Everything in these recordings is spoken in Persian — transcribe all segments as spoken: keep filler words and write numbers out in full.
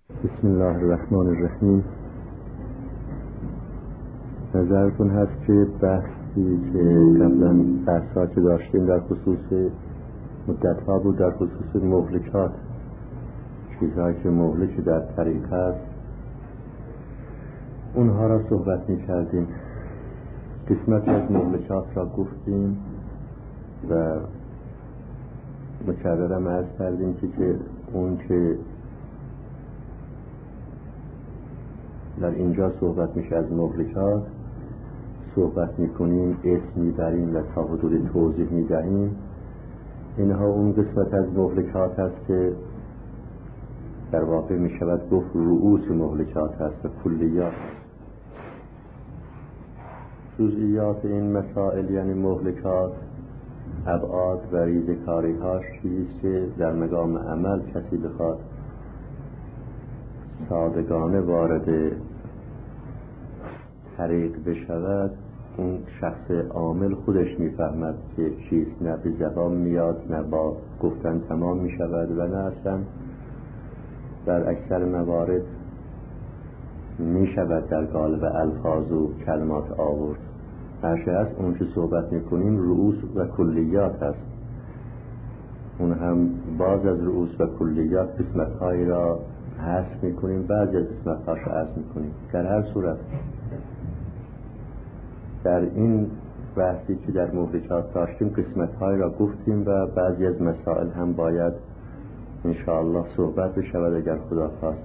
بسم الله الرحمن الرحیم. نظرتون هست که بحثی که قبلا بحثا که داشتیم در خصوص مدت‌ها بود در خصوص مهلکات، چیزهایی که مهلک در طریق هست، اونها را صحبت می کردیم. قسمتی از مهلکات را گفتیم و مکررم عرض کردیم که, که اون که در اینجا صحبت میشه از مهلکات صحبت میکنیم، اسم میبریم و تا حدود توضیح میدهیم. اینها اون قسمت از مهلکات هست که در واقع میشود گفت رؤوس مهلکات هست و کلیات. جزئیات این مسائل یعنی مهلکات، ابعاد و ریزکاری هاش چیزی که در مقام عمل کسی بخواد صادقانه وارد طریق بشود، اون شخص عامل خودش میفهمد که چیز نه به زبان میاد نه با گفتن تمام میشود و نه اصلا در اکثر موارد میشود در قالب الفاظ و کلمات آورد. هرچه هست اون که صحبت میکنیم رؤوس و کلیات هست. اون هم باز از رؤوس و کلیات قسمت‌هایی را حذف میکنیم، بعضی از قسمت‌هاش را حذف میکنیم. در هر صورت در این بحثی که در مهلکات داشتیم قسمت‌هایی را گفتیم و بعضی از مسائل هم باید انشاءالله صحبت بشود اگر خدا خواست.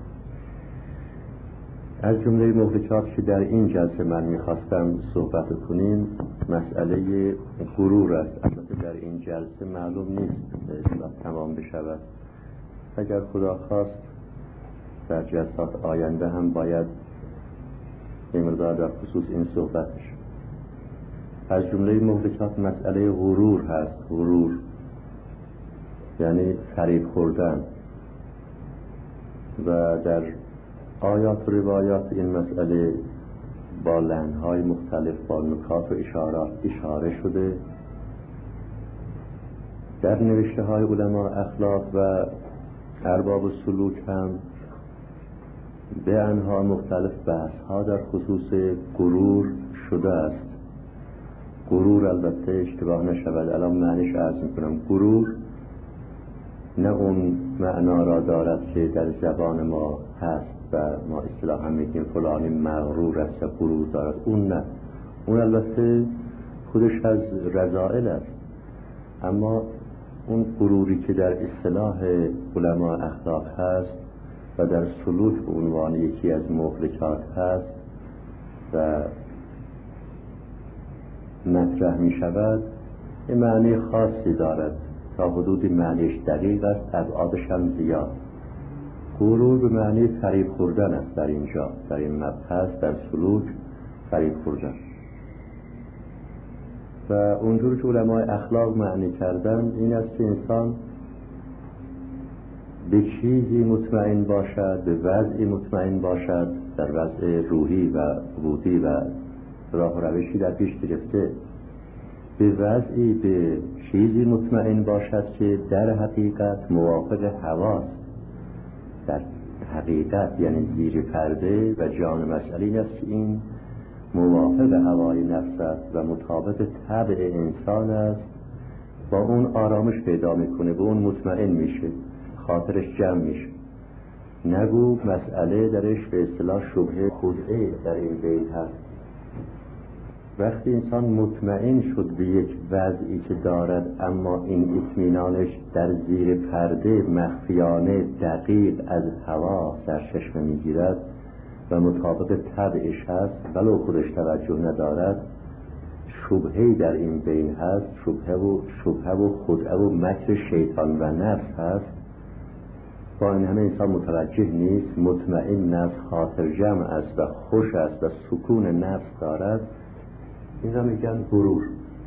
از جمله مهلکات که در این جلسه من میخواستم صحبت کنیم مسئله غرور است. البته در این جلسه معلوم نیست به اصطلاح تمام بشود، اگر خدا خواست در جلسات آینده هم باید یه مقدار در خصوص این صحبت بشه. از جمله مهلکات مسئله غرور هست. غرور یعنی فریب خوردن و در آیات و روایات این مسئله با لحن‌های مختلف با نکات و اشارات اشاره شده. در نوشته های علما اخلاق و ارباب سلوک هم به انواع مختلف بحث ها در خصوص غرور شده است. غرور البته اشتباه نشود الان معنیش عرض میکنم. غرور نه اون معنا را دارد که در زبان ما هست و ما اصطلاحا میگیم فلانی مغرور است و غرور دارد. اون نه، اون البته خودش از رذائل است، اما اون غروری که در اصطلاح علما اخلاق هست و در سلوک به عنوان یکی از مهلکات هست و مطرح می شود یه معنی خاصی دارد، تا حدودی معنیش دقیق است، ابعادش هم زیاد. غرور به معنی فریب خوردن است در اینجا، در این مبحث در سلوک فریب خوردن. و اونجور که علمای اخلاق معنی کردن این است که انسان به چیزی مطمئن باشد، به وضعی مطمئن باشد، در وضع روحی و عبودی و راه و روشی در پیش گرفته، به وضعی به چیزی مطمئن باشد که در حقیقت موافق هواست. در حقیقت یعنی زیر پرده و جان مسئله این است که این موافق هوای نفس است و مطابق طبع انسان است. با اون آرامش پیدا میکنه، به اون مطمئن میشه، خاطرش جمع میشه. نگو مسئله درش به اصطلاح شبهه خدعه در این بیت هست. وقتی انسان مطمئن شد به یک وضعی که دارد اما این اطمینانش در زیر پرده مخفیانه دقیق از هوا سرچشمه میگیرد و مطابق طبعش هست ولو خودش توجه ندارد، شبهه‌ای در این بین هست. شبهه و شبهه و خدعه و مکر شیطان و نفس هست. با این همه انسان متوجه نیست، مطمئن است، خاطر جمع است و خوش است و سکون نفس دارد. این را میگن غرور.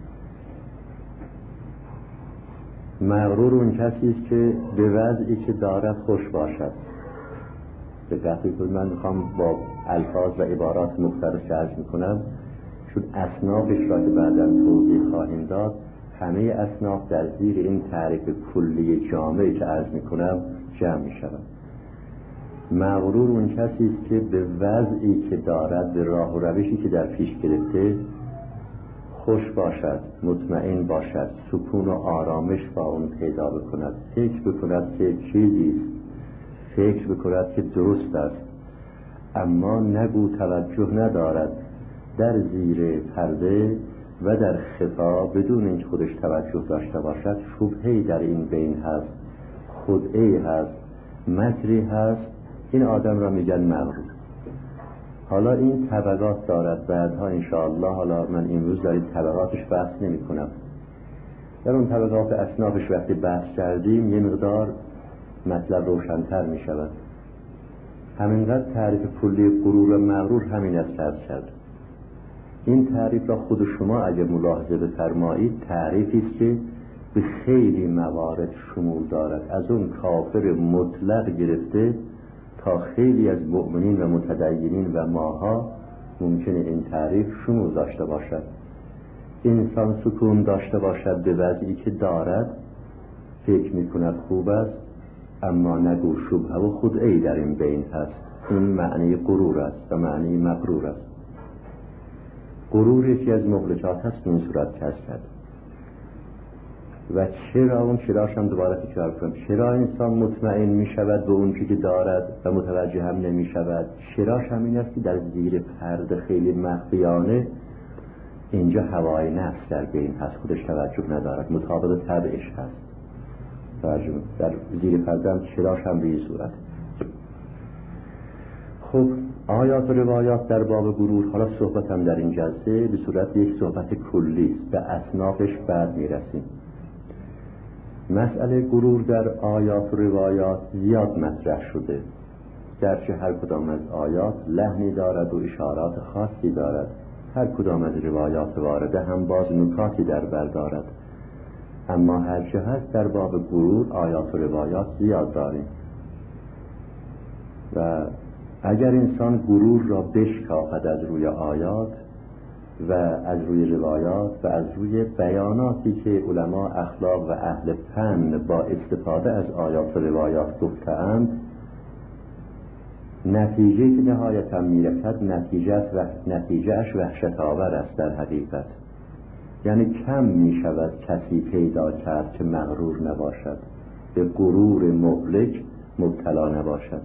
مغرور اون کسی است که به وضعی که دارد خوش باشد. به دقیقی که من میخوام با الفاظ و عبارات مختلف عرض میکنم، چون اصنافش را که بعداً توضیح خواهیم داد، همه اصناف در زیر این تعریف کلی جامعی که عرض میکنم جمع میشود. مغرور اون کسی است که به وضعی که دارد، به راه و روشی که در پیش گرفته خوش باشد، مطمئن باشد، سکون و آرامش با اون پیدا بکند، فکر بکند که چیزی است، فکر بکند که درست است، اما نگو توجه ندارد، در زیر پرده و در خفا بدون اینکه خودش توجه داشته باشد شبهه‌ای در این بین هست، خدعه‌ای هست، مکری هست. این آدم را میگن مغرور. حالا این طبقات دارد، بعدها انشاءالله، حالا من امروز در این طبقاتش بحث نمی کنم. در اون طبقات اصنافش وقتی بحث کردیم یه مقدار مطلب روشن‌تر می شود. همینقدر تعریف کلی غرور و مغرور همین است که عرض کرد. این تعریف را خود شما اگه ملاحظه بفرمایید تعریفی است که به خیلی موارد شمول دارد، از اون کافر مطلق گرفته تا خیلی از مؤمنین و متدینین و ماها ممکنه این تعریف شمول داشته باشد. انسان سکون داشته باشد به وضعی که دارد، فکر میکند خوب است، اما نگو شبهه و خدعه‌ای در این بین هست. این معنی غرور است و معنی مغرور است. غرور یکی از مهلکات هست این صورت کس کرد. و چرا اون چراش هم دوباره تکرار کنم، چرا انسان مطمئن می شود به اون که دارد و متوجه هم نمی شود؟ چراش هم این است که در زیر پرده خیلی مخفیانه اینجا هوای نفس در بین هست، خودش توجه ندارد، مطابق طبعش هست. توجه در زیر پرده هم چراش هم به این صورت. خب آیات و روایات در باب غرور، حالا صحبت هم در این جلسه به صورت یک صحبت کلی است، به اصنافش بعد می رسیم. مسئله غرور در آیات و روایات زیاد مطرح شده، گرچه هر کدام از آیات لحنی دارد و اشارات خاصی دارد، هر کدام از روایات وارده هم باز نکاتی در بر دارد، اما هرچه هست در باب غرور آیات و روایات زیاد داریم. و اگر انسان غرور را بشکافد از روی آیات و از روی روایات و از روی بیاناتی که علما اخلاق و اهل فن با استفاده از آیات و روایات گفته‌اند، نتیجه که نهایتا میرسد نتیجه اش وحشت آور است در حقیقت. یعنی کم می شود کسی پیدا کرد که مغرور نباشد، به غرور مهلک مبتلا نباشد.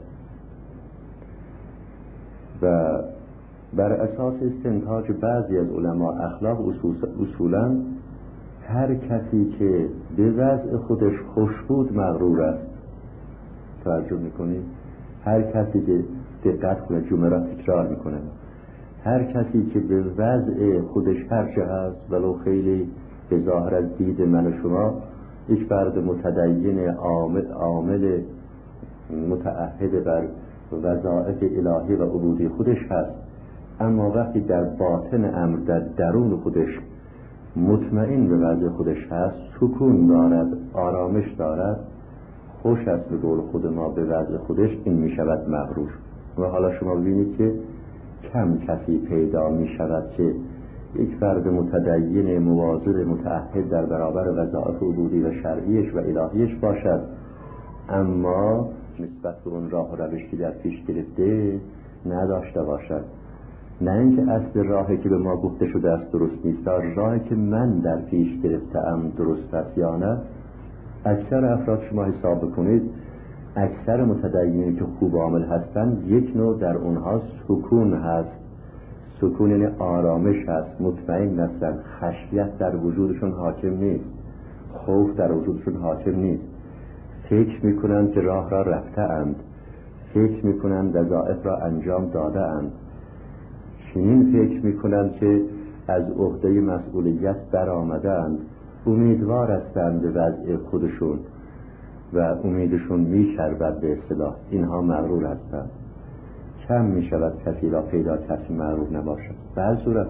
و بر اساس استنتاج بعضی از علما اخلاق اصولا هر کسی که به وضع خودش خوشبود مغرور است. توجه میکنید؟ هر کسی که دقت کنه، جمله را تکرار میکنه، هر کسی که به وضع خودش هرچه هست ولو خیلی به ظاهر از دید من و شما یک فرد متدین عامل, عامل متعهد بر وظایف الهی و عبودی خودش هست، اما وقتی در باطن امر در درون خودش مطمئن به وضع خودش هست، سکون دارد، آرامش دارد، خوش است به قول خود ما به وضع خودش، این می شود مغرور. و حالا شما ببینید که کم کسی پیدا می شود که یک فرد متدین مواظب متعهد در برابر وظایف عبودی و شرعیش و الهیش باشد، اما نسبت به اون راه و روشی در پیش گرفته نداشته باشد. نه اینکه اصل راهی که به ما گفته شده است درست نیست، راهی که من در پیش گرفتم درست است یا نه. اکثر افراد شما حساب بکنید، اکثر متدینی که خوب عامل هستند یک نوع در اونها سکون هست، سکون یعنی آرامش هست، مطمئن هستند، خشیت در وجودشون حاکم نیست، خوف در وجودشون حاکم نیست، فکر میکنند که راه را رفته اند، فکر میکنند وظایف را انجام داده اند، چنین فکر میکنند که از عهده مسئولیت بر آمده اند، امیدوار هستند به وضع خودشون و امیدشون میشربد به اصطلاح. اینها مغرور هستند. کم میشود کسی را پیدا کسی مغرور نباشد. به هر صورت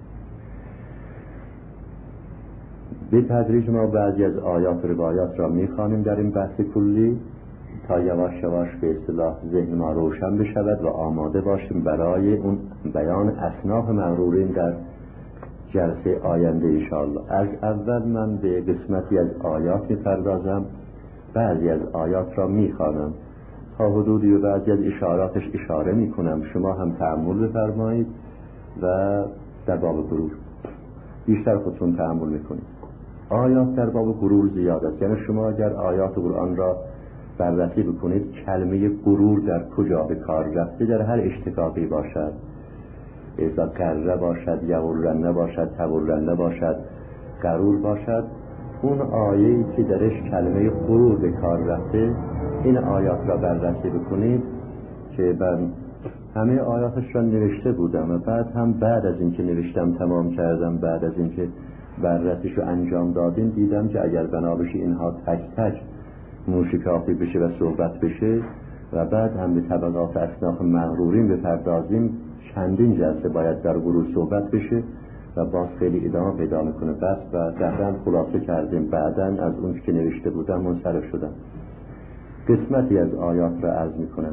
به تدریج ما بعضی از آیات و روایات را میخوانیم در این بحث کلی تا یواش یواش به اصطلاح ذهن ما روشن بشود و آماده باشیم برای اون بیان اصناف مغرورین در جلسه آینده انشاءالله. از اول من به قسمتی از آیات میپردازم، بعضی از آیات را میخوانم تا حدودی و بعضی از اشاراتش اشاره میکنم، شما هم تأمل بفرمایید و در باب غرور بیشتر خودتون تأمل میکنید. آیات در باب غرور زیاد است، یعنی شما اگر آیات قرآن را بررسی بکنید کلمه غرور در کجا به کار رفته، در هر اشتقاقی باشد، اذا قره باشد، یغرنه باشد، تغرنه باشد، غرور باشد، اون آیه‌ای که درش کلمه غرور به کار رفته، این آیات را بررسی بکنید که من همه آیاتش را نوشته بودم و بعد هم بعد از اینکه نوشتم تمام کردم، بعد از اینکه بررسیش رو انجام دادیم دیدم که اگر بنا بشه اینها تک تک موشکافی بشه و صحبت بشه و بعد هم به طبقات اصناف مغرورین بپردازیم، چندین جلسه باید در غرور صحبت بشه و باز خیلی ادامه پیدا میکنه. بس و قبلا خلاصه کردیم، بعدا از اون که نوشته بودم منصرف شدم. قسمتی از آیات را عرض میکنم.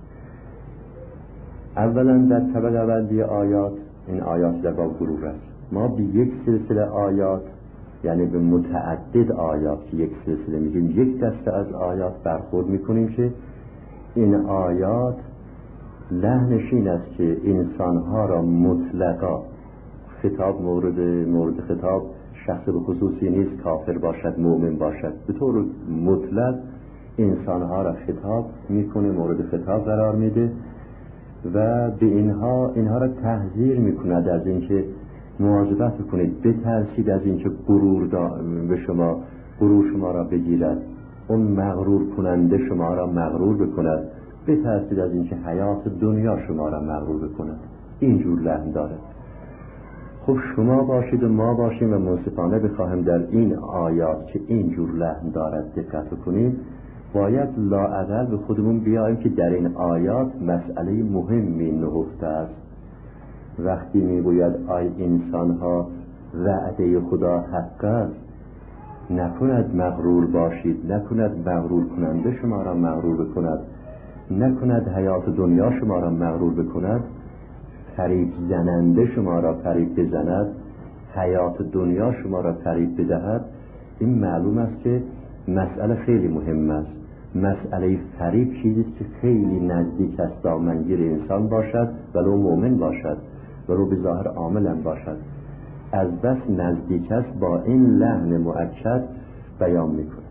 اولا در طبقه بندی آیات، این آیات در باب غرور است. ما به یک سلسله آیات، یعنی به متعدد آیات که یک سلسله میگیم، یک دسته از آیات برخورد میکنیم که این آیات لحنش این است که انسانها را مطلقا، خطاب مورد مورد خطاب شخص به خصوصی نیست، کافر باشد مؤمن باشد، به طور مطلق انسانها را خطاب میکنه، مورد خطاب قرار میده و به اینها اینها را تحذیر میکند از اینکه مواظبت کنید، بترسید از اینکه غرور به شما غرور شما را بگیرد، اون مغرور کننده شما را مغرور بکند، بترسید از اینکه حیات دنیا شما را مغرور بکند. اینجور لحن داره. خب شما باشید و ما باشیم و منصفانه بخواهم در این آیات که اینجور لحن دارد دقت کنیم، باید لااقل به خودمون بیاییم که در این آیات مسئله مهمی نهفته است. وقتی میگوید آی انسان‌ها وعده خدا حق است، نکند مغرور باشید، نکند مغرور کننده شما را مغرور بکند، نکند حیات دنیا شما را مغرور بکند، فریب زننده شما را فریب بزند، حیات دنیا شما را فریب بدهد. این معلوم است که مسئله خیلی مهم است. مسئله فریب چیزی که خیلی نزدیک است دامنگیر انسان باشد، ولو مؤمن باشد، ولو به ظاهر عامل باشد. از بس نزدیک است با این لحن مؤکد بیان میکنه.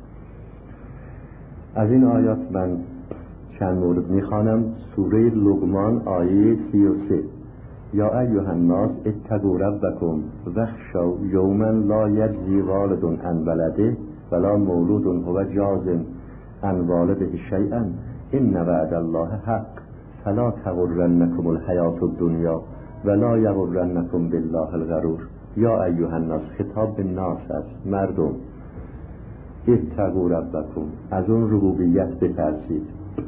از این آیات من چند مورد میخوانم. سوره لقمان آیه سی و سه: یا ایها الناس اتقوا ربکم واخشوا یوما لا یجزی والد عن ولده ولا مولود هو جاز عن والده شیئا ان وعد الله حق فلا تغرنکم الحیات الدنیا ولا یغرنکم بالله الغرور. یا ایها الناس، خطاب به ناس است، مردم. اتقوا ربکم، از اون ربوبیت بترسید.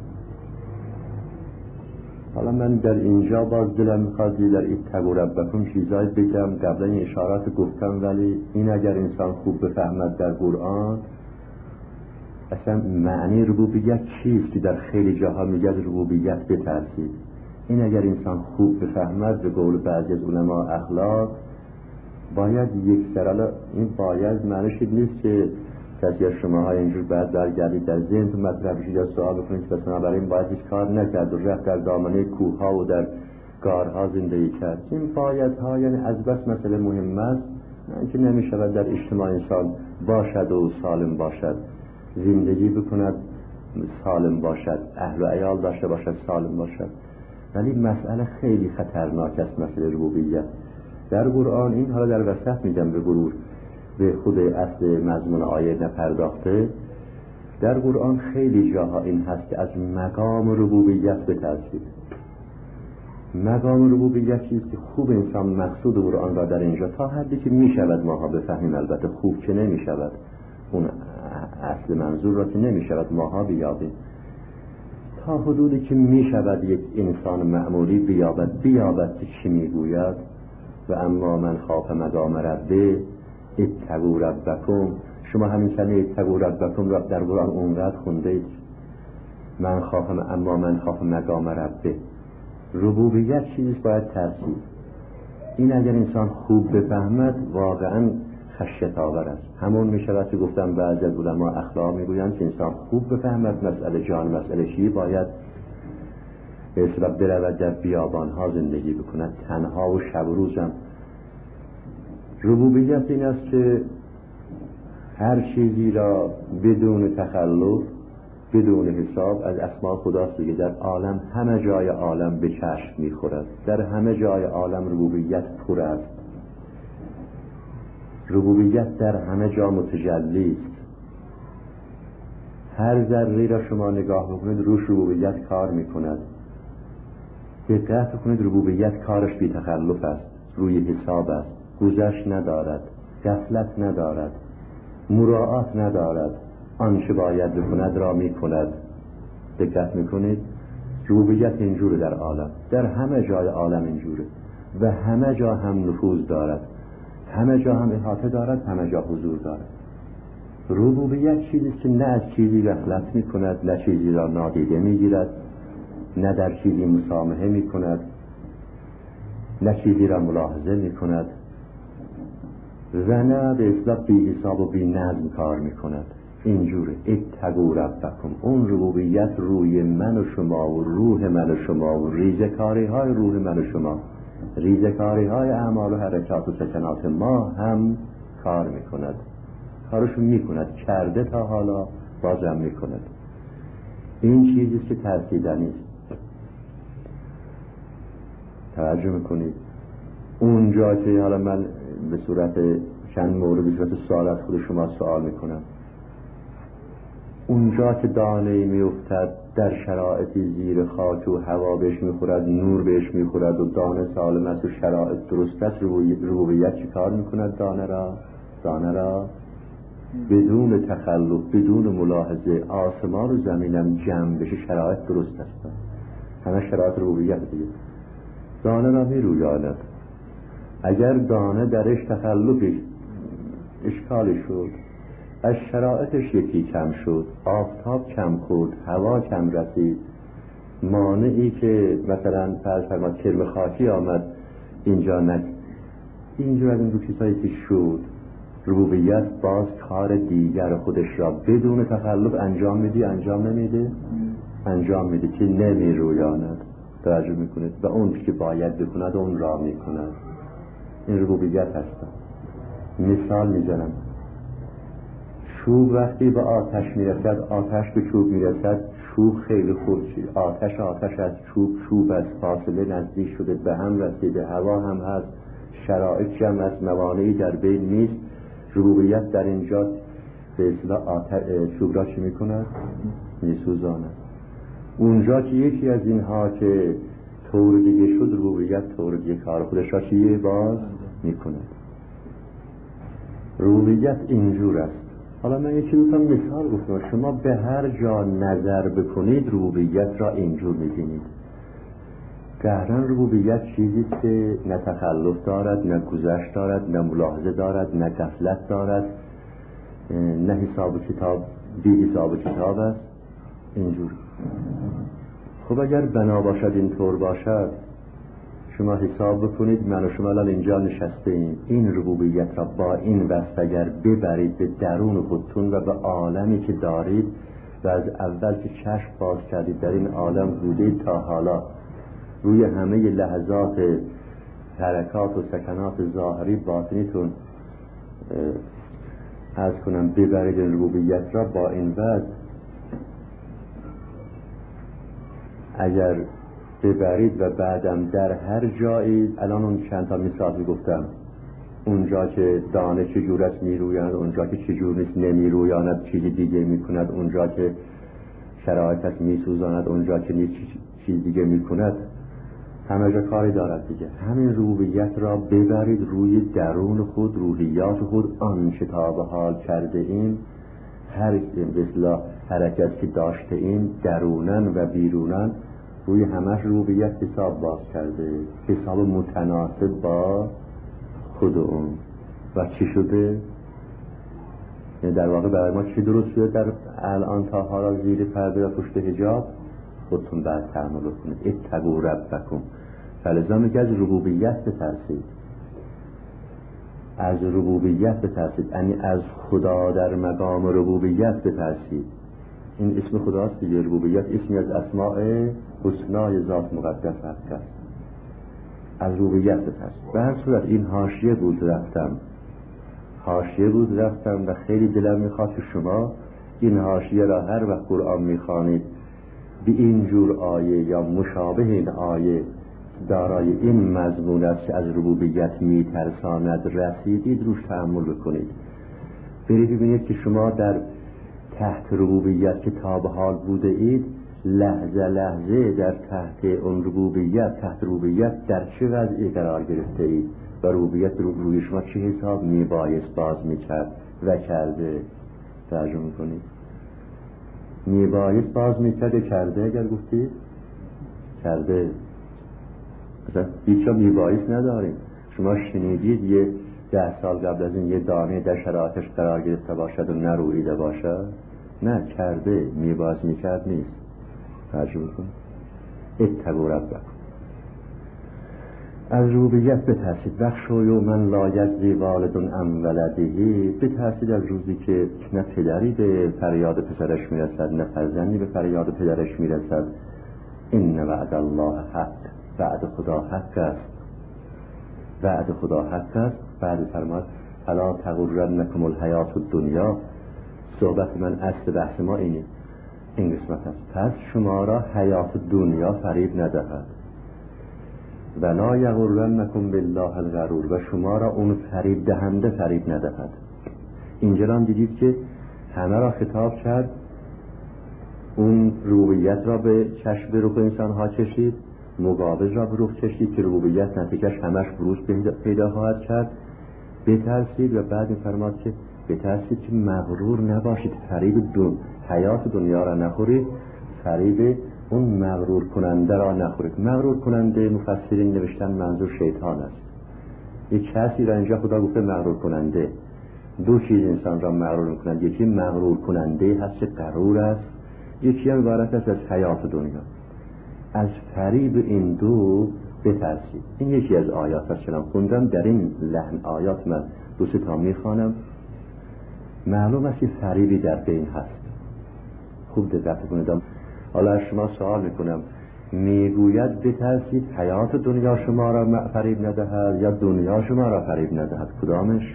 حالا من در اینجا باز دلم میخواد در اتقوا ربکم چیزایی بگم، قبلا این اشارات گفتم، ولی این اگر انسان خوب بفهمد در قرآن اصلا معنی ربوبیت چیست که در خیلی جاها میگه ربوبیت بترسید، این اگر انسان خوب بفهمد، به قول بعضی از علما اخلاق، باید یک سرالا این باید معنیش نیست که کسی از شماها اینجور بعد برگردید در ذهن تو مطرح بشید یا سوال بکنید که مثلا برای این باید هیچ کار نکرد و رفت در دامنه کوهها و در غارها زندگی کرد. این باید ها یعنی از بس مسئله مهم است، نه که نمی شود در اجتماع انسان باشد و سالم باشد، زندگی بکند سالم باشد، اهل و عیال داشته باشد سالم باشد. ولی مسئله خیلی خطرناک است، مسئله ربوبیت در قرآن. این حالا در وسط میگم به غرور، به خود اصل مضمون آیه نپرداخته. در قرآن خیلی جاها این هست که از مقام ربوبیت بترسید. مقام ربوبیت چیزی که خوب انسان مقصود قرآن را در اینجا تا حدی که میشود ماها بفهمیم، البته خوب که نمیشود، اون اصل منظور را که نمیشود ماها بیابیم، تا حدودی که میشود یک انسان معمولی بیابد بیابد که چی میگوید. و اما من خاف مقام ربه اتقوا ربکم. شما همین کلمه اتقوا ربکم را در قرآن اونقدر خوندید، من خافم، اما من خاف مقام ربه. ربوبیت چیزی باید ترسید. این اگر انسان خوب بفهمد واقعا خشیت آور است. همون می شود که گفتم بعضی از علما اخلاق می گویند که انسان خوب بفهمد مسئله جان مسئله چی باید به اصطلاح برود در بیابان ها زندگی بکند، تنها و شب و روزم. ربوبیت این است که هر چیزی را بدون تخلف بدون حساب از اسماء خداست دیگه. در عالم همه جای عالم به چشم میخورد، در همه جای عالم ربوبیت پر است، ربوبیت در همه جا متجلی است. هر ذره را شما نگاه بکنید روش ربوبیت کار میکند. دقت کنید ربوبیت کارش بی تخلف است، روی حساب است، گذشت ندارد، غفلت ندارد، مراعات ندارد، آنچه باید بکند را میکند. دقت میکنید ربوبیت اینجوره در عالم، در همه جای عالم اینجوره و همه جا هم نفوذ دارد، همه جا هم احاطه دارد، همه جا حضور دارد. ربوبیت چیزی که نه از چیزی غفلت میکند، نه چیزی را نادیده میگیرد، نه در چیزی مسامحه میکند، نه چیزی را ملاحظه میکند و نه به اصطلاح بی حساب و بی نظم کار میکند. اینجوره. اتقوا ربکم. اون ربوبیت روی من و شما و روح من و شما و ریزکاری های روح من و شما، ریزکاری های اعمال و حرکات و سکنات ما هم کار میکند، کارشو میکند، کرده تا حالا بازم میکند. این چیزیست که ترسیدنی است. توجه میکنید اونجا که حالا من به صورت چند مورد به صورت سوال از خود شما سوال میکنم، اونجا که دانه میافتد در شرایطی زیر خاک و هوا بهش میخورد، نور بهش میخورد و دانه سالم است و شرایط درست است، ربوبیت چی کار میکند؟ دانه را دانه را بدون تخلف بدون ملاحظه، آسمان و زمینم جمع بشه شرایط درست است، همه شرایط ربوبیت دیگه. دانه را میرویاند. اگر دانه درش تخلفی اشکالی شد، از شرایطش یکی کم شد، آفتاب کم خورد، هوا کم رسید، مانعی که مثلا فرض فرما کرم خاکی آمد اینجا نک اینجا از این دو چیزهایی که شد، ربوبیت باز کار دیگر خودش را بدون تخلف انجام میدی انجام نمیده انجام میده که نمیرویاند. توجه میکنید و اون که باید بکند اون را میکند. این ربوبیت هست. مثال میزنم، چوب وقتی به آتش میرسد، آتش به چوب میرسد، چوب خیلی خود آتش آتش از چوب چوب از فاصله نزدیک شده، به هم رسیده، هوا هم هست، شرایط جمع از موانعی در بین نیست. ربوبیت در اینجا به اصطلاح چوب را چی میکند؟ میسوزاند. اونجا که یکی از اینها که طور دیگه شد، ربوبیت طور دیگه کار خودش را چیه باز میکند. ربوبیت اینجور است. حالا من یکی دو تا مثال گفتم، شما به هر جا نظر بکنید ربوبیت را اینجور میبینید. قهرن ربوبیت چیزی که نه تخلف دارد، نه گذشت دارد، نه ملاحظه دارد، نه غفلت دارد، نه حساب و کتاب، بی حساب و کتاب است. اینجور. خب اگر بنا باشد اینطور باشد، شما حساب بکنید من و شما الان اینجا نشسته ایم، این ربوبیت را با این وصف اگر ببرید به درون خودتون و به عالمی که دارید و از اول که چشم باز کردید در این عالم بودید تا حالا، روی همه لحظات حرکات و سکنات ظاهری باطنیتون عرض کنم ببرید این ربوبیت را با این وصف اگر ببرید و بعدم در هر جایی، الان اون چند تا مثال گفتم، اونجا که دانه چجور است میرویاند، اونجا که چجور نیست نمیرویاند چیزی دیگه میکند، اونجا که شرایط است میسوزاند، اونجا که نیست چیز دیگه میکند، همه جا کاری دارد دیگه. همین ربوبیت را ببرید روی درون خود، روحیات خود، آنچه تا به حال کرده ایم، هر اصلاح حرکت که داشته ایم درونن و بیرونن، روی همش ربوبیت حساب باز کرده، حساب متناسب با خود اون. و چی شده؟ یعنی در واقع برای ما چی درست شده در الان تا حالا زیر پرده و پشت حجاب؟ خودتون بعد تحمل کنید. اتقوا ربکم. فلذا میگه از ربوبیت بترسید. از ربوبیت بترسید، یعنی از خدا در مقام ربوبیت بترسید. این اسم خداست دیگه، ربوبیت اسمی از اسماء حسنای ذات مقدس است. از ربوبیت بترسید. به هر صورت این حاشیه بود رفتم حاشیه بود رفتم و خیلی دلم میخواد که شما این حاشیه را هر وقت قرآن میخوانید به این جور آیه یا مشابه این آیه دارای این مضمون است که از ربوبیت میترساند رسیدید، روش تأمل بکنید. برید ببینید که شما در تحت ربوبیت که تا به حال بوده اید، لحظه لحظه در تحت اون ربوبیت تحت ربوبیت در چه وضعی قرار گرفته اید و ربوبیت روی شما چه حساب میبایست باز میکرد و کرده. ترجمه کنید. میبایست باز میکرده کرده. اگر گفتید کرده، مثلا هیچ جا میبایست نداریم. شما شنیدید یه ده سال قبل از این یه دانه در شرایطش قرار گرفته باشد و نرویده باشد؟ نه، کرده. میبایست میکرد نیست. ترجمه کن. اتقوا ربکم. از ربوبیت بترسید. بخشوا یوما لا یجزی والد عن ولده. بترسید از روزی که نه پدری به فریاد پسرش میرسد، نه فرزندی به فریاد پدرش میرسد. این وعد الله حق. وعد خدا حق است. وعد خدا حق است. بعد فرماد فلا تغرنکم الحیات الدنیا. صحبت من اصل بحث ما اینه، این قسمت است. پس شما را حیات دنیا فریب ندهد. ولا یغرنکم بالله الغرور. و شما را اون فریب دهنده فریب ندهد. اینجا هم دیدید که همه را خطاب کرد، اون ربوبیت را به چشم روح انسان ها چشید، مقابل را به روح چشید که ربوبیت نتیجهش همش بروز پیدا خواهد کرد. بترسید و بعد می‌فرماد که بترسید که مغرور نباشید، فریب دون حیات دنیا را نخورید، فریب اون مغرور کننده را نخورید. مغرور کننده مفسرین نوشتن منظور شیطان است. یک کسی را اینجا خدا گفته مغرور کننده. دو چیز انسان را مغرور می‌کنند. یکی مغرور کننده هست که غرور است، یکی هم عبارت است از حیات دنیا. از فریب این دو بترسید. این یکی از آیات است که خوندم. در این لحن آیات من دو سه تا میخوانم. معلوم است که فریبی در بین هست. خوب دقت کنید. حالا از شما سوال میکنم، میگوید بترسید حیات دنیا شما را فریب ندهد یا دنیا شما را فریب ندهد؟ کدامش؟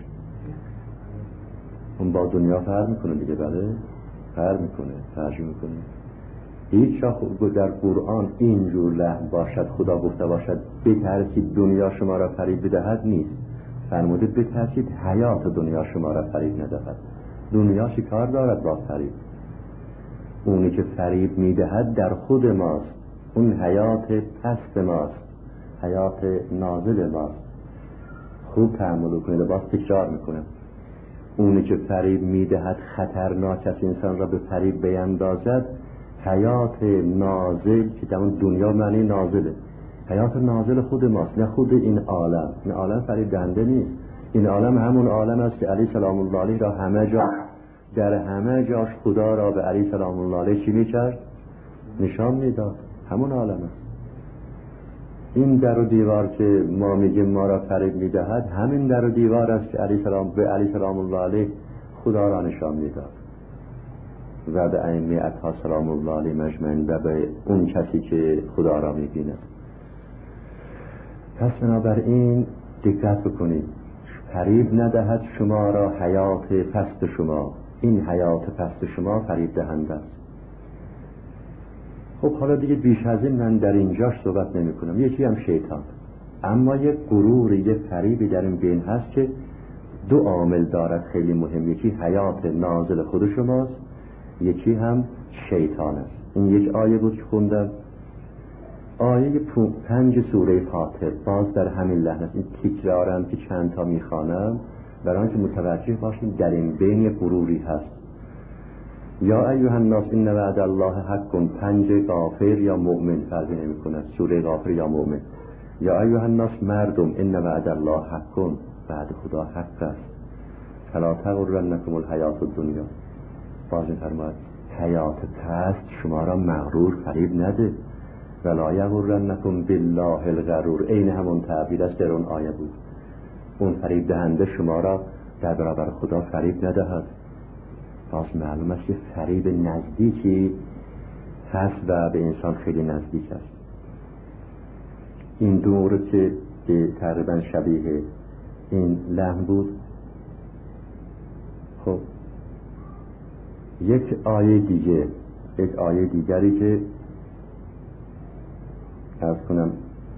اون با دنیا فرق میکنه دیگه. بله فرق میکنه. ترجمه میکنه. هیچ جا در قرآن اینجور لحن باشد خدا گفته باشد بترسید دنیا شما را فریب بدهد، نیست. فرموده بترسید حیات دنیا شما را فریب ندهد. دنیا چی کار دارد با فریب؟ اونی که فریب میدهد در خود ماست. اون حیات پست ماست، حیات نازل ماست. خوب تأمل کنید. باز تکرار میکنم. اونی که فریب میدهد خطرناک است انسان را به فریب بیندازد. حیات نازل که در اون دنیا معنی نازله، حیات نازل خود ماست، نه خود این عالم. این عالم فریب دهنده نیست. این عالم همون عالم است که علی سلام الله علیه را همه جا در همه جاش خدا را به علی سلام الله علیه چی میکرد؟ نشان میداد. همون عالم است. این در و دیوار که ما میگیم ما را فریب میدهد، همین در و دیوار است که علی سلام به علی سلام الله علیه خدا را نشان میداد و به ائمه اطهار سلام الله علیه مجمعین و به اون کسی که خدا را میبیند. پس بنابراین دقت بکنید. فریب ندهد شما را حیات پست شما. این حیات پست شما فریب دهنده است. خب حالا دیگه بیش از این من در اینجاش صحبت نمی کنم. یکی هم شیطان. اما یک غرور، یک فریبی در این بین هست که دو عامل دارد خیلی مهم. یکی حیات نازل خود شماست، یکی هم شیطان است. این یک آیه بود که خوندم، آیه پنج سوره فاطر. باز در همین لحن است. این تکرارم که چند تا میخوانم برای آنکه متوجه باشیم در این بین غروری هست. یا ایها الناس ان وعد الله حق. پنج غافر یا مؤمن فرقی نمی کند، سوره غافر یا مؤمن. یا ایها الناس مردم ان وعد الله حق. وعد خدا حق است. فلا تغرنکم الحیات الدنیا. باز فرماید حیات پست شما را مغرور فریب نده. ولا یغرنکم بالله الغرور. این همون تعبیر است در اون آیه بود. اون فریب دهنده شما را در برابر خدا فریب ندهد. باز معلوم است که فریب نزدیکی هست و به انسان خیلی نزدیک است. این دو مورد که تقریبا شبیه این لحن بود. خب یک آیه دیگه یک آیه دیگری که عرض کنم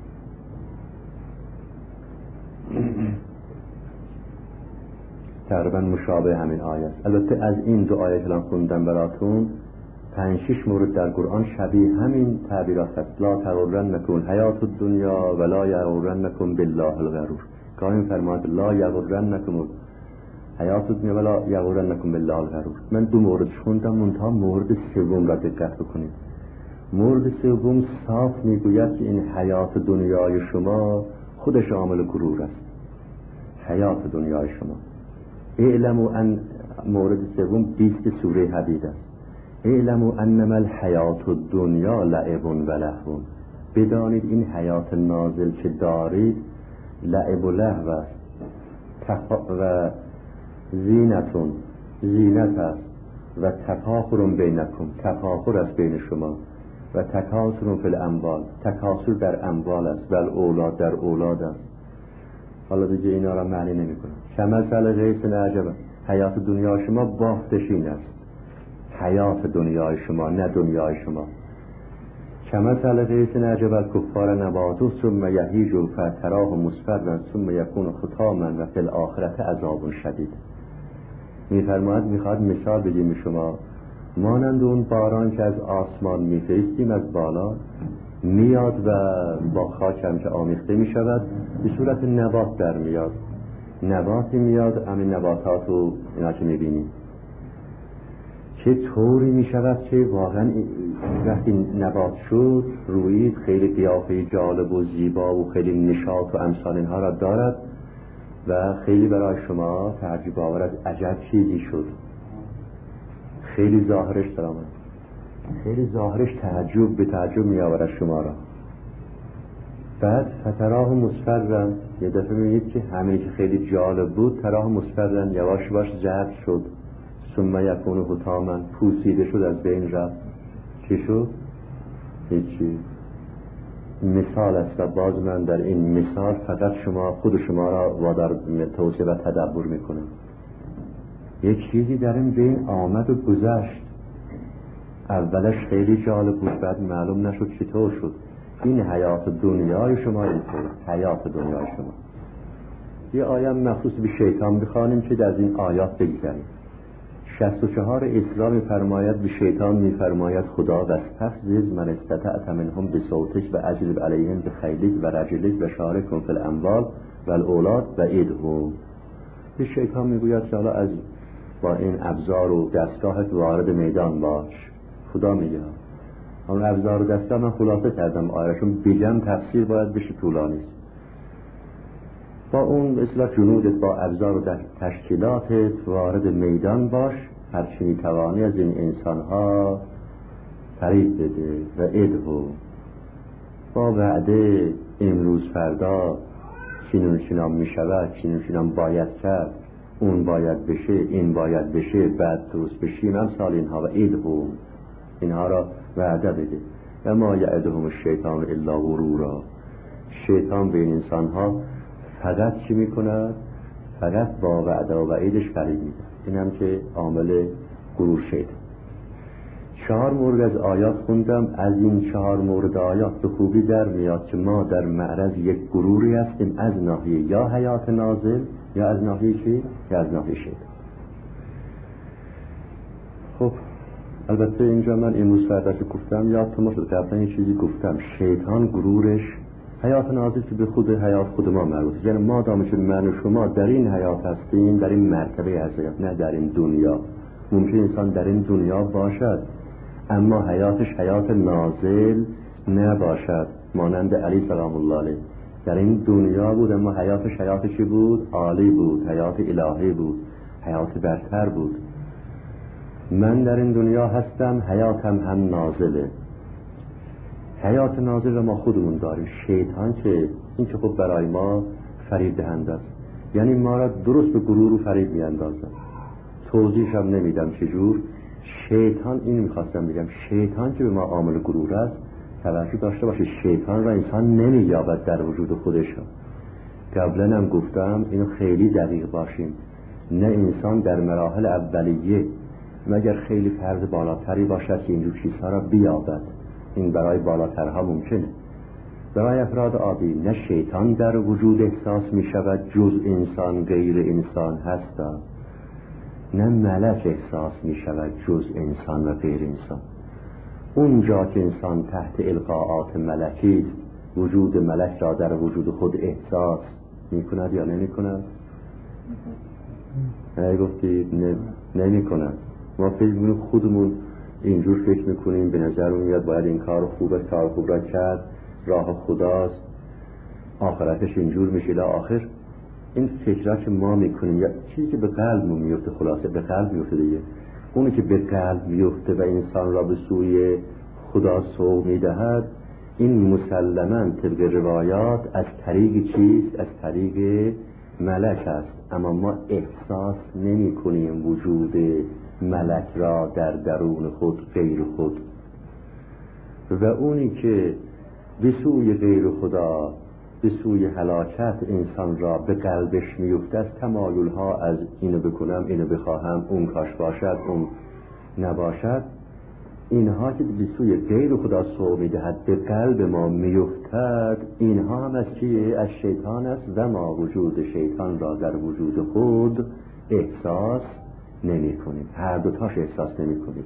تقریبا مشابه همین آیه است. البته از این دو آیه که خوندم براتون پنج شش مورد در قرآن شبیه همین تعبیرات است. لا تغرنکم حیات الدنیا ولا یغرنکم بالله الغرور. گاهی فرمود لا یغرنکم حیات الدنیا ولا یغرنکم بالله الغرور. من دو مورد خوندم، منتها مورد سوم را دقت بکنید. مورد سوم صاف میگوید که این حیات دنیای شما خودش عامل غرور است. حیات دنیای شما اعلموا ان مورد سوم بیست سوره حدید است. اعلموا انما الحیات الدنیا لعب و لهو. بدانید این حیات نازل که دارید لعب و لهو است و زینتون زینت است و تفاخر بینکم تفاخر است بین شما و تکاثر فی الاموال تکاثر در اموال است و الاولاد در اولاد است. حالا دیگه اینا را معنی نمی کنم. کمثل غیث اعجب. حیات دنیا شما بافتشین است. حیات دنیای شما نه دنیای شما. کمثل غیث اعجب الکفار نباته ثم یهیج فتراه مصفرا ثم یکون ختاما و فی الاخرة عذاب شدید. میفرماید میخواد مثال بگیم شما مانند اون باران که از آسمان میفرستیم از بالا میاد و با خاک هم که آمیخته میشود به صورت نبات در میاد. نباتی میاد، همین نباتات رو اینا که میبینیم چه طوری میشود که واقعا وقتی نبات شد رویید خیلی قیافه جالب و زیبا و خیلی نشاط و امثال اینها را دارد و خیلی برای شما تعجب آور از عجب چیزی شد. خیلی ظاهرش سلامت خیلی ظاهرش تعجب به تعجب می آورد شما را. بعد فتراه مصفرن یه دفعه می‌بینید که همینی که خیلی جالب بود تراه مصفرن یواش یواش زرد شد. ثم یکون حطاما پوسیده شد از بین رفت. چی شد؟ هیچی. مثال است و باز من در این مثال فقط شما خود شما را وادار توصیه و تدبر میکنم. یک چیزی در این بین آمد و گذشت. اولش خیلی جالب بود بعد معلوم نشد چطور شد. این حیات دنیای شما اینطور حیات دنیای شما. یه آیه مخصوص به شیطان بخوانیم که در این آیات بگذاریم. شصت و چهار اسلام می‌فرماید به شیطان می‌فرماید خدا واستفزز من استطعت منهم بصوتک و اجلب علیهم بخیلک و رجلک و شارکهم فی الاموال و الاولاد و ایدهم. به شیطان میگوید که حالا از با این ابزار و دستگاهت وارد میدان باش. خدا میگه اون ابزار و دستگاه من خلاصه کردم آیه‌شون بگم تفسیر باید بشه طولانی. با اون اصلاح جنودت با ابزار و تشکیلاتت وارد میدان باش، هرچی میتوانی از این انسانها فریب بده و ادهو با وعده امروز فردا چینون چینام میشود چینون چینام باید کرد، اون باید بشه این باید بشه بعد درست بشیم امثال اینها و ادهو اینها را وعده بده. و ما یعدهم الشیطان الا غرورا. شیطان به این انسانها فقط چی میکند؟ فقط با وعده و وعیدش فریب میده. این هم که عامل غرور شیطان. چهار مورد از آیات خوندم. از این چهار مورد آیات به خوبی در میاد که ما در معرض یک غروری هستیم از ناحیه یا حیات نازل یا از ناحیه چی؟ یا از ناحیه شیطان. خب البته اینجا من امروز فرداش گفتم یا تو ما شد قبلا یه چیزی گفتم. شیطان غرورش حیات نازل که به خود حیات خود ما مربوطه. یعنی ما دامش من و شما در این حیات هستیم، در این مرتبه از حیات، نه در این دنیا. ممکن انسان در این دنیا باشد اما حیاتش حیات نازل نباشد. مانند علی سلام الله علیه در این دنیا بود اما حیاتش حیات چی بود؟ عالی بود، حیات الهی بود، حیات برتر بود. من در این دنیا هستم حیاتم هم نازله. حیات نازل رو ما خودمون داریم. شیطان که این که خب برای ما فریب دهنده است. یعنی ما را درست به گرور و فریب میاندازن. توضیحش هم نمیدم چجور. شیطان، این میخواستم بگم، شیطان که به ما عامل گرور است، توجه داشته باشه شیطان را انسان نمییابد در وجود خودش. قبلا هم گفتم اینو خیلی دقیق باشیم، نه انسان در مراحل اولیه مگر خیلی فرض بالاتری باشد که اینجور چیزها را بیابد. این برای بالاترها ممکنه. برای افراد عادی نه شیطان در وجود احساس می شود جز انسان غیر انسان هستا، نه ملک احساس می شود جز انسان و غیر انسان. اونجا که انسان تحت القاءات ملکی است، وجود ملک را در وجود خود احساس می کند یا نمی کند؟ نه گفتید نه نمی کند. ما فکر می‌کنیم خودمون اینجور فکر میکنیم، به نظر میاد باید این کار خوبه، کار خوب را کرد، راه خداست، آخرتش اینجور میشه. لا آخر این فکرها که ما میکنیم یا چیزی که به قلب میفته، خلاصه به قلب میفته دیگه، اونی که به قلب میفته و انسان را به سوی خدا سوق میدهد، این مسلماً طبق روایات از طریق چیست؟ از طریق ملک است. اما ما احساس نمی کنیم وجود ملک را در درون خود غیر خود. و اونی که به سوی غیر خدا، به سوی هلاکت انسان را به قلبش میفته، از تمایلها، از اینو بکنم، اینو بخواهم، اون کاش باشد، اون نباشد، اینها که به سوی غیر خدا سوق میدهد، به قلب ما میفتد، اینها هم از چیه؟ از شیطان است. و ما وجود شیطان را در وجود خود احساس نمی کنیم. هر دوتاش احساس نمی کنیم.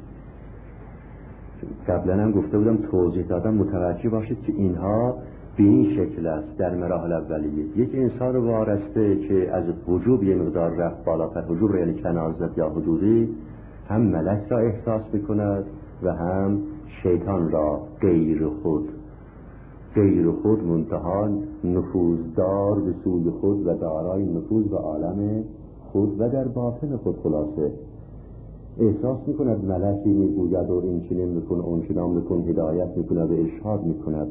قبلا هم گفته بودم، توضیح دادم، متوجه باشید که اینها به این شکل است. در مراحل اولیه یک انسان وارسته که از وجوب یه مقدار رفت بالاتر، وجوب یعنی کنازت یا حدودی، هم ملک را احساس میکند و هم شیطان را غیر خود. غیر خود منتها نفوذدار به سوی خود و دارای نفوذ به عالم خود و در باطن خود. خلاصه احساس میکند ملکی میگوید و این چنین میکن، اون چنان میکن، هدایت میکند و ارشاد میکند.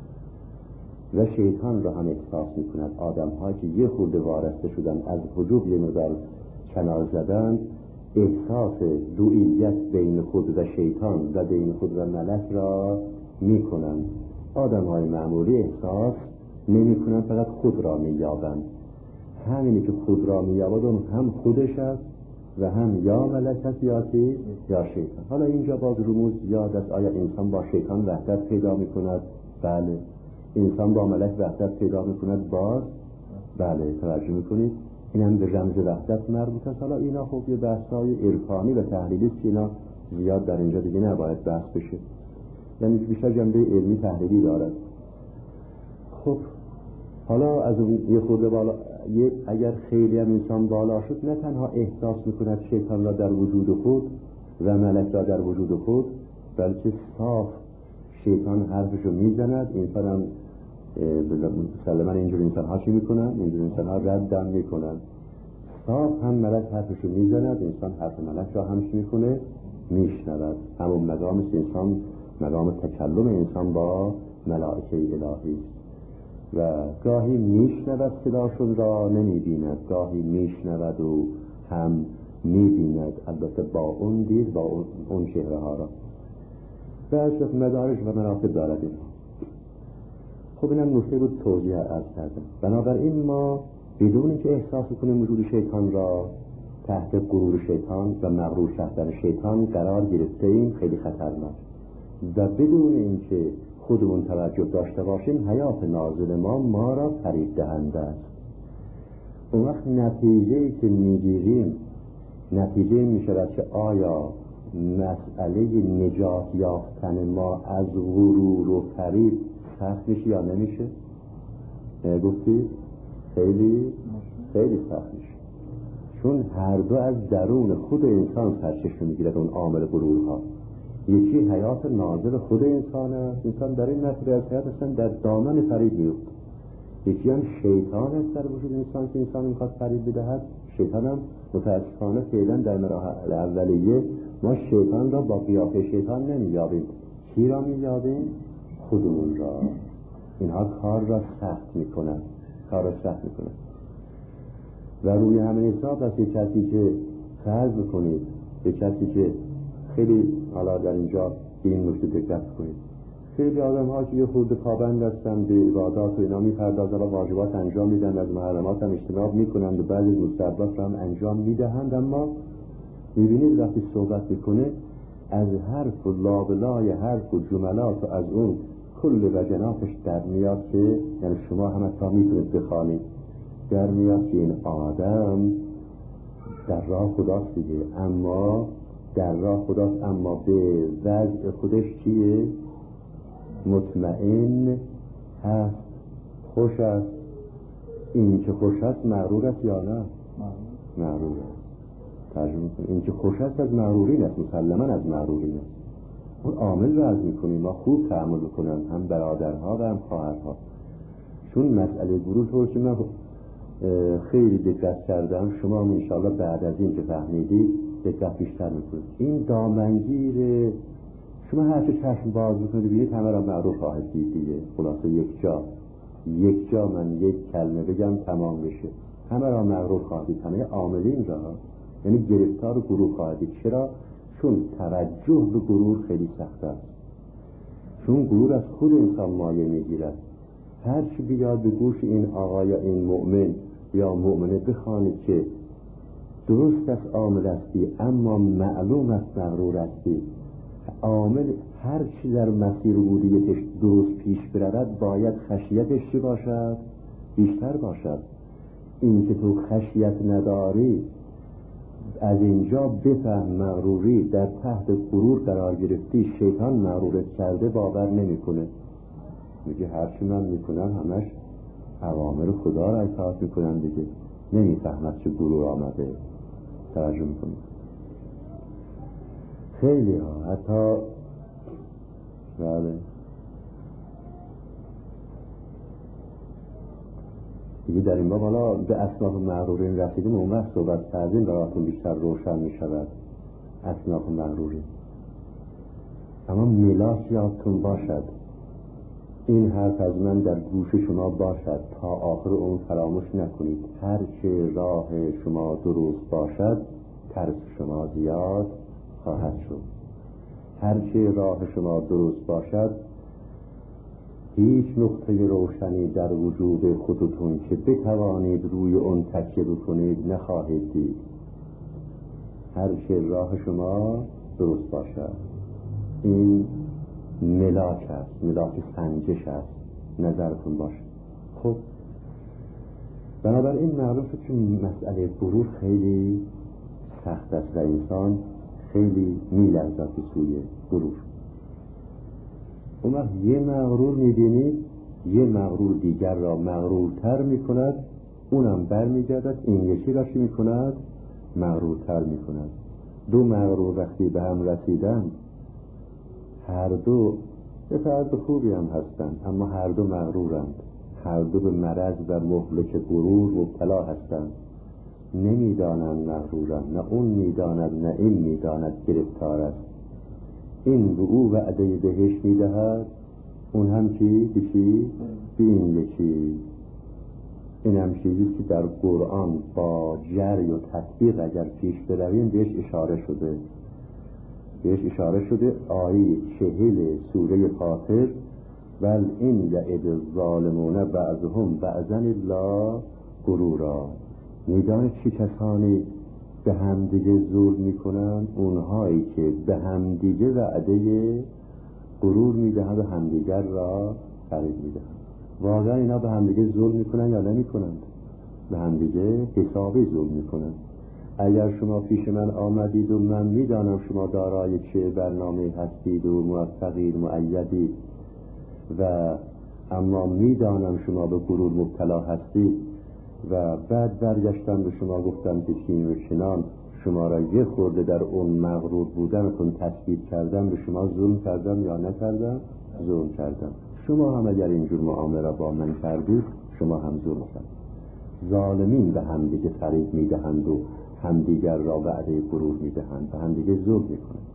و شیطان را هم احساس میکند. آدم ها که یه خورده وارسته شدن، از وجوب یه مقدار کنار زدن، احساس دوئیت بین خود و شیطان و بین خود و ملک را میکنند. آدم های معمولی احساس نمی کنند، فقط خود را مییابند. همینی که خود را مییابد اون هم خودش است و هم یا ملک است یا کی یا شیطان. حالا اینجا باز رموز یاد است. آیا انسان با شیطان وحدت پیدا میکند؟ بله. انسان با ملک وحدت پیدا میکند؟ باز بله. توجه میکنید؟ این هم به رمز وحدت مربوط است. حالا اینا خب یه بحث‌های عرفانی و تحلیلی است که اینا زیاد در اینجا دیگه نباید بحث بشه، یعنی بیشتر جنبه علمی تحلیلی دارد. خب حالا از اون یه خورده بالا، یه اگر خیلی هم انسان بالا شد، نه تنها احساس میکند شیطان را در وجود خود و ملک را در وجود خود، بلکه صاف شیطان حرفشو میزند. انسان هم مسلما اینجور انسان ها چی میکنن؟ اینجور انسان ها ردم میکنن. صاف هم ملک حرفشو میزند، انسان حرف ملک را همش میکنه، میشنود. همون مقام انسان، مقام تکلم انسان با ملائکه الهی و گاهی میشنود صداشون را نمیبیند، گاهی میشنود و هم میبیند، البته با اون دید، با اون, اون چهره ها را. و از مدارج و مراتب دارد این. خب اینم نکته بود توضیح عرض کردم. بنابراین ما بدون که احساس کنیم وجود شیطان را، تحت غرور شیطان و مغرور کردن شیطان قرار گرفته ایم، خیلی خطرناک. و بدون اینکه خودمون توجه داشته باشیم، حیات نازل ما ما را فریب دهنده است. اون وقت نتیجه‌ای که میگیریم، نتیجه میشود که آیا مسئله نجات یافتن ما از غرور و فریب سخت میشه یا نمیشه؟ گفتی؟ خیلی خیلی سخت میشه، چون هر دو از درون خود انسان سرچشمه میگیرد اون عامل غرورها. یکی حیات ناظر خود انسان است، انسان در این نتیجه از حیات اصلا در دامن فریب میفت. یکی هم شیطان است در وجود انسان که انسان میخواد فریب بدهد. شیطان هم متاسفانه فعلا در مراحل اولیه ما شیطان را با قیافه شیطان نمییابیم. کی را مییابیم؟ خودمون را. اینها کار را سخت میکنن، کار را سخت میکنن. و روی همین حساب از یک کسی که فرض بکنید، یک کسی که خیلی حالا در اینجا این نکته دقت کنید، خیلی آدم ها که یه خورده پابند هستن به عبادات و اینا میپردازن و واجبات انجام میدن، از محرمات هم اجتناب میکنند و بعضی مستحبات هم انجام میدهند، اما میبینید وقتی صحبت میکنه از حرف و لابلای حرف و جملات و از اون کل وجناتش در میاد که یعنی شما هم تا میتونید بخوانید، در میاد که این آدم در راه خداست دیگه، اما در راه خداست اما به وضع خودش چیه؟ مطمئن هست، خوش است. این که خوش است مغرور است یا نه؟ مغرور است. ترجمه کنیم این که خوش است از مغروری است، مسلما از مغروری است. اون عامل رو عرض میکنیم ما خوب تعامل بکنن هم برادرها و هم خواهرها، چون مسئله گروه طور که من خیلی دقت کردم، شما هم انشاءالله بعد از این که فهمیدید دقت بیشتر میکنید. این دامنگیر شما هرچه چشم باز بکنید ببینید همه را معروف خواهد دید دیگه. خلاصه یک جا یک جا من یک کلمه بگم تمام بشه، همه را معروف خواهد دید، همه عاملین را یعنی گرفتار گروه خواهد دید. چرا؟ چون توجه به گروه خیلی سخت است، چون گروه از خود انسان مایه میگیرد. هر چی بیاد به گوش این آقا یا این مؤمن یا مؤمنه بخوانید که درست است عامل هستی اما معلوم است مغرور هستی، عامل هر چی در مسیر عبودیتش درست پیش برود باید خشیتش چی باشد؟ بیشتر باشد. این که تو خشیت نداری از اینجا بفهم مغروری در تحت غرور قرار گرفتی، شیطان مغرورت کرده، باور نمیکنه، میگه هرچی من میکنم همش اوامر خدا را اطاعت میکنم دیگه، نمیفهمد چه غرور آمده. توجه میکنید خیلی ها حتی بله دیگه در این باب حالا به اصناف مغرورین رسیدیم، اون وقت صحبت کردیم براتون بیشتر روشن میشود اصناف مغرورین. اما میلاد یادتون باشد، این حرف از من در گوش شما باشد، تا آخر اون فراموش نکنید. هر چه راه شما درست باشد ترس شما زیاد خواهد شد. هر چه راه شما درست باشد هیچ نقطه روشنی در وجود خودتون که بتوانید روی اون تکیه بکنید نخواهید دید. هر چه راه شما درست باشد، این ملاک است، ملاک سنجش است، نظرتون باشه. خب بنابراین معروفه که مسئله غرور خیلی سخت است و انسان خیلی میلرزد به سوی غرور. اون وقت یه مغرور میبینید یه مغرور دیگر را مغرورتر میکند، اونم بر میگردد این یکی را چی میکند؟ مغرورتر میکند. دو مغرور وقتی به هم رسیدن هر دو به فرد خوبی هم هستند اما هر دو مغرورند، هر دو به مرض و مهلک غرور مبتلا هستند، نمیدانند مغرورند، نه اون میداند نه این میداند گرفتار است. این به او وعده بهش میدهد، اون هم چی؟ بشی؟ به این یکی. این هم چیزیست که در قرآن با جری و تطبیق اگر پیش برویم بهش اشاره شده بهش اشاره شده آیه چهل سوره فاطر، بل این یعد الظالمون بعضهم بعضا الا غرورا. میدان چی کسانی به همدیگه ظلم میکنن؟ اونهایی که به همدیگه وعده غرور میدهند و همدیگر را فریب میدهند. واقعا اینا به همدیگه ظلم میکنن یا نمیکنند؟ به همدیگه حسابی ظلم میکنن. اگر شما پیش من آمدید و من میدانم شما دارای چه برنامه هستید و موفقید مؤیدید و اما میدانم شما به غرور مبتلا هستید و بعد برگشتم به شما گفتم که چین و چنان، شما را یه خورده در اون مغرور بودنتون تثبیت کردم، به شما ظلم کردم یا نکردم؟ ظلم کردم. شما هم اگر اینجور معامله را با من کردید شما هم ظلم کردید. ظالمین به همدیگه فریب میدهند و همدیگر را وعده غرور میدهند و همدیگه ظلم میکنند.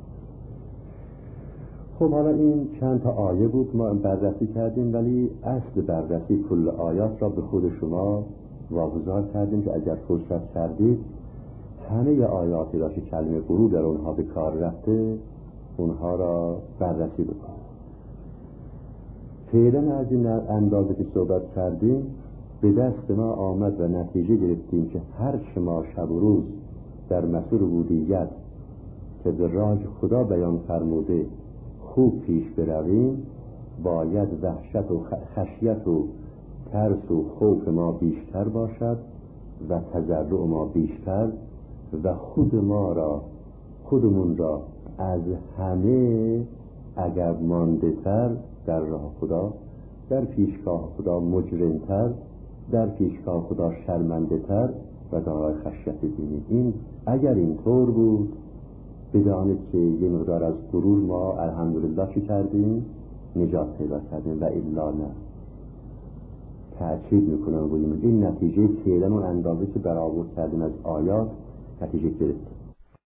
خب حالا این چند تا آیه بود ما بررسی کردیم، ولی اصل بررسی کل آیات را به خود شما واگذار کردیم که اگر فرصت کردید همه آیاتی را که کلمه غرور در اونها به کار رفته اونها را بررسی بکنید. فعلا از این اندازه که صحبت کردیم به دست ما آمد و نتیجه گرفتیم که هر چه ما شب و روز در مسیر عبودیت که به راه خدا بیان فرموده خوب پیش برویم، باید وحشت و خشیت و ترس و خوف ما بیشتر باشد و تضرع ما بیشتر و خود ما را خودمون را از همه اگر مانده تر در راه خدا، در پیشگاه خدا مجرم‌تر، در پیشگاه خدا شرمنده تر و دارای خشیت بینیم. این اگر این طور بود بدانید که یه مقدار از غرور ما الحمدلله چی کردیم؟ نجات پیدا کردیم و الا نه. تأکید میکنم بودیم این نتیجه فعلا اون اندازه که برآورد کردیم از آیات نتیجه گرفتیم.